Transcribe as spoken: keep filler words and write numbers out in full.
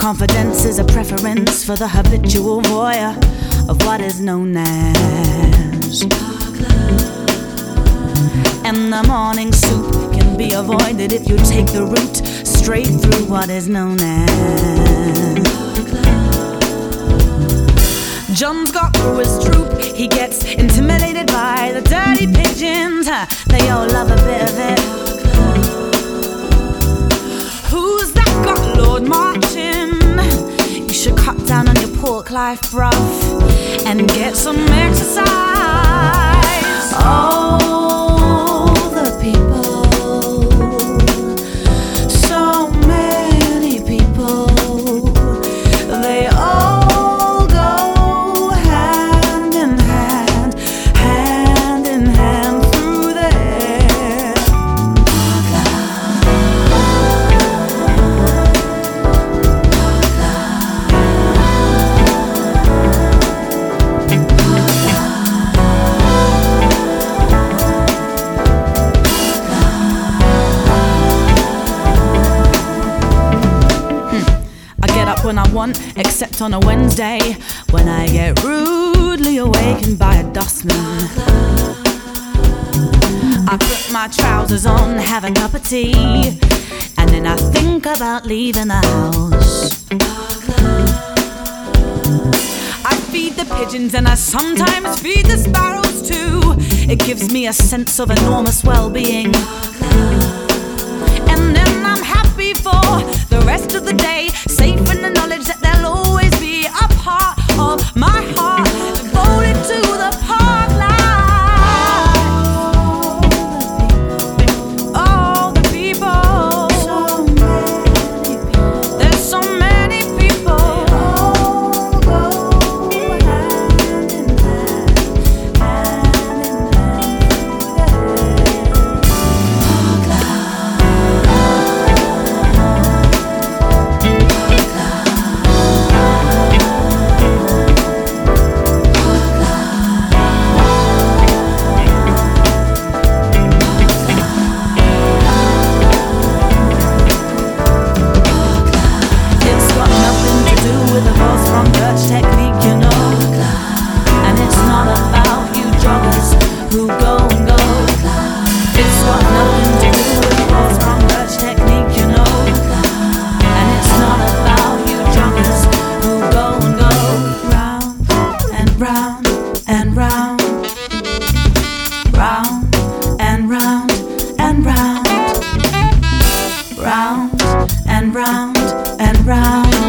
Confidence is a preference for the habitual voyeur of what is known as. And the morning soup can be avoided if you take the route straight through what is known as. John's got through his troop. He gets intimidated by the dirty pigeons. They all love a bit of it. Who's that got Lord marching? You should cut down on your pork life, bruv, and get some exercise. All the people, so many people, they all go hand in hand, hand in hand through the air. When I want, except on a Wednesday, when I get rudely awakened by a dustman. I put my trousers on, have a cup of tea, and then I think about leaving the house. I feed the pigeons and I sometimes feed the sparrows too. It gives me a sense of enormous well-being. And then I'm happy for the rest of the day, safe in the knowledge that there'll always be a part of my heart devoted to the park life. All the people, so many people. There's so many people. All go hand in hand, hand in hand. Park life. Technique, you know, and it's not about you joggers who go and go. It's got nothing to do with the whole strong touch technique, you know, and it's not about you joggers who go and go. Round and round and round, round and round and round, round and round and round.